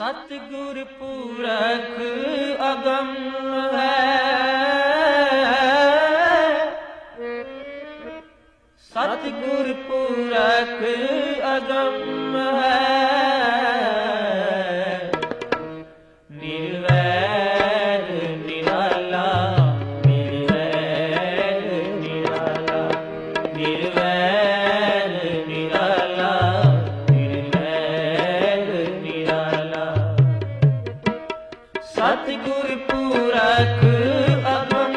सतगुर पूरख अगम है, सतगुर पूरख अगम है। निर्वैर निराला, निर्वैर निराला, निर्वैर निराला, निर्वैर निराला। सतगुर पूरख अगम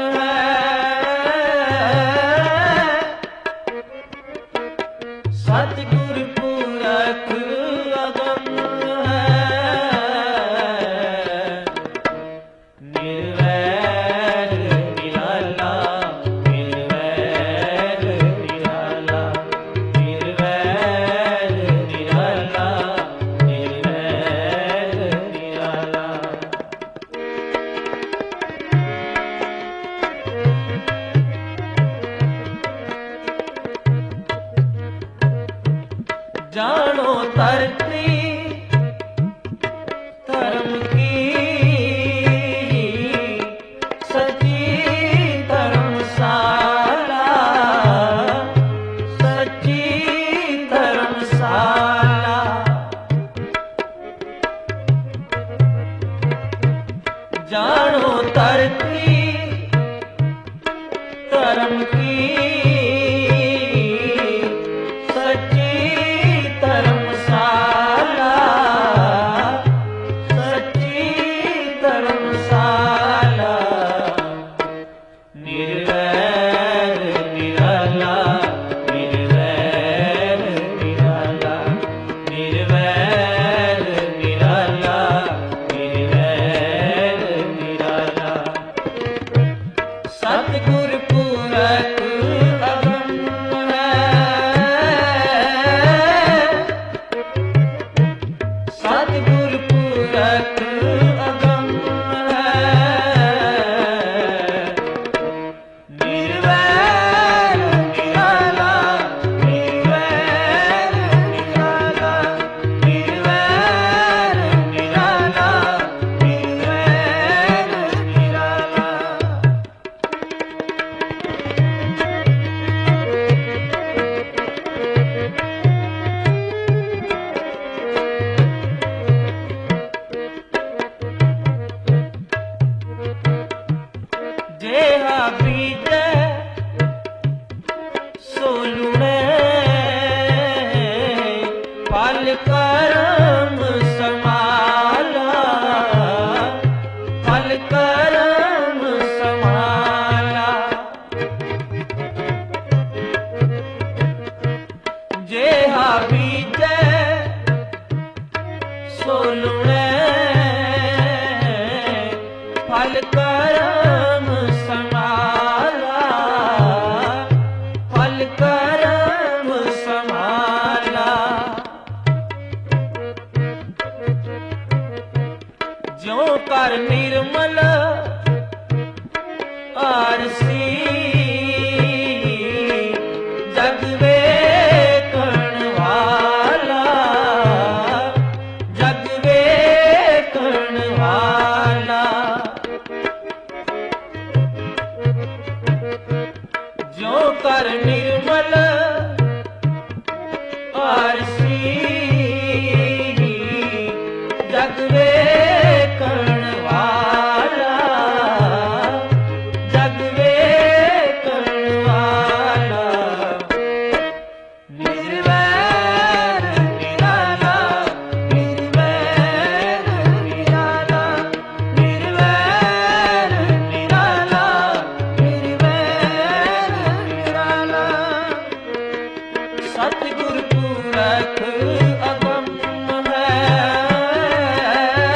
सतगुर पूरख अगम है। निर्वैर निराला, निर्वैर निराला, निर्वैर निराला, निर्वैर निराला। जानो धरती धर्म की सच्ची धर्मशाला, सच्ची धर्मशाला। जानो धरती धर्म की सच्ची धर्मशाला, सच्ची धर्मशाला। निर्वैर निराला, निर्वैर निराला, निर्वैर निराला, निर्वैर निराला। सतगुर पूरख अगम सतगुर पूरख अगम है। निर्वैर निराला, निर्वैर निराला, निर्वैर निराला, निर्वैर निराला। जेहा बीजै सो लुणै, फल करम समाला, फल करम समाला। जेहा बीजै सो लुणै, फल करम समाला, फल करम समाला। ज्यों कर निर्मल आरसी, जग वेखण वाला, जग वेखण वाला। ज्यों कर निर्मल आरसी, जग वेखण वाला, जग वेखण वाला। निर्वैर निराला, निर्वैर निराला, निर्वैर निराला, निर्वैर निराला। सतगुर पूरख अगम है,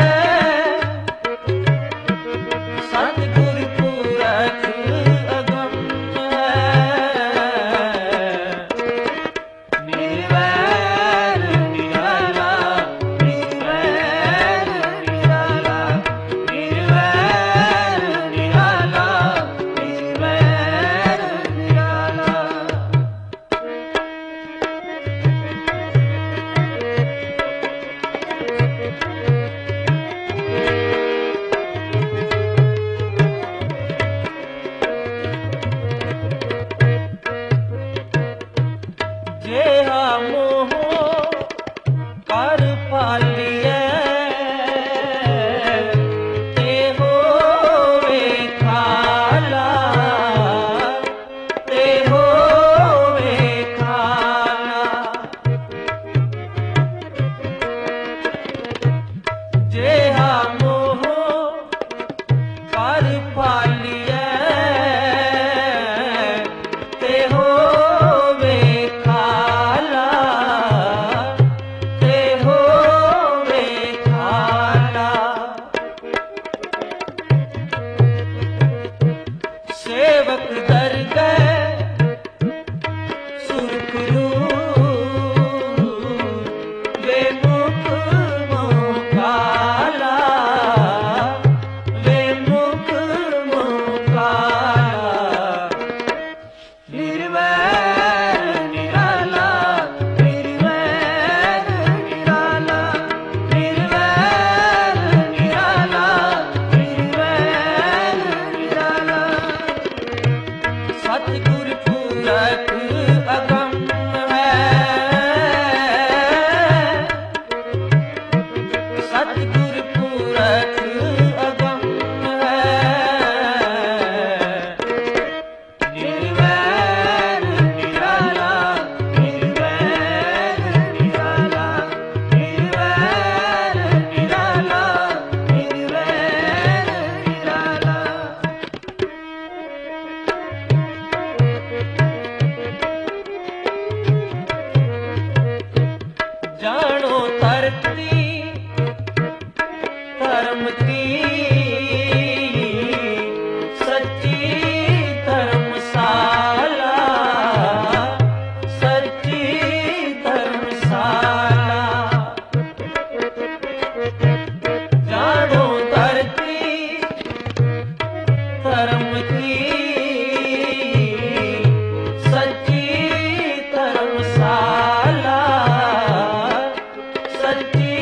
ਜੀ